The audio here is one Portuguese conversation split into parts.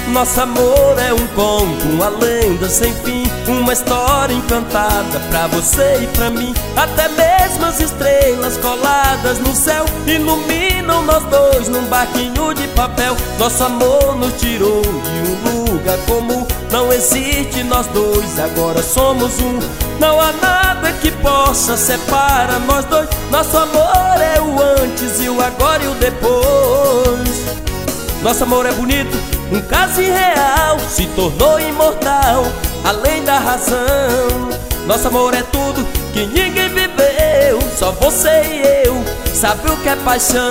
Nosso amor é um conto, uma lenda sem fim, uma história encantada pra você e pra mim. Até mesmo as estrelas coladas no céu iluminam nós dois num barquinho de papel. Nosso amor nos tirou de um lugar comum, não existe nós dois, agora somos um. Não há nada que possa separar nós dois. Nosso amor é o antes e o agora e o depois. Nosso amor é bonito, um caso irreal, se tornou imortal, além da razão. Nosso amor é tudo que ninguém viveu, só você e eu sabe o que é paixão.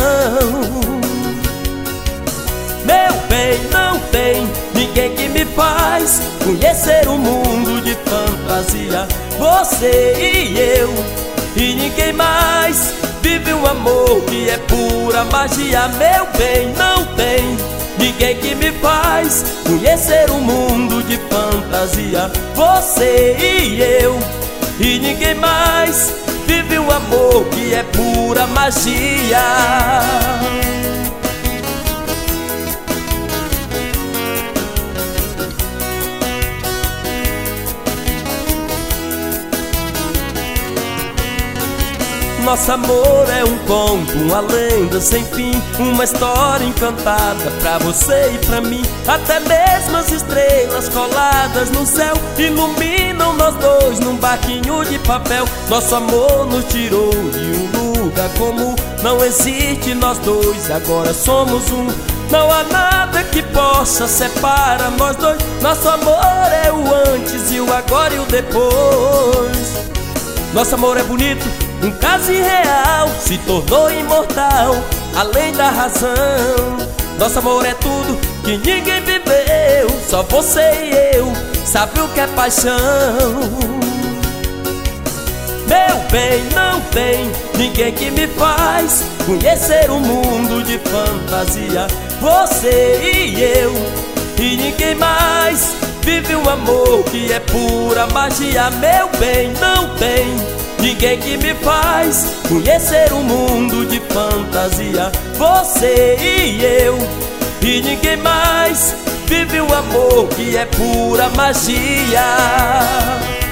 Meu bem, não tem ninguém que me faz conhecer um mundo de fantasia. Você e eu, e ninguém mais vive um amor que é pura magia. Meu bem, não tem ninguém que me faz conhecer um mundo de fantasia. Você e eu, e ninguém mais vive um amor que é pura magia. Nosso amor é um conto, uma lenda sem fim, uma história encantada pra você e pra mim. Até mesmo as estrelas coladas no céu iluminam nós dois num barquinho de papel. Nosso amor nos tirou de um lugar comum, não existe nós dois, agora somos um. Não há nada que possa separar nós dois. Nosso amor é o antes e o agora e o depois. Nosso amor é bonito, um caso irreal, se tornou imortal, além da razão. Nosso amor é tudo que ninguém viveu, só você e eu sabe o que é paixão. Meu bem, não tem ninguém que me faz conhecer um mundo de fantasia. Você e eu, e ninguém mais vive um amor que é pura magia. Meu bem, não tem ninguém que me faz conhecer um mundo de fantasia. Você e eu, e ninguém mais vive um amor que é pura magia.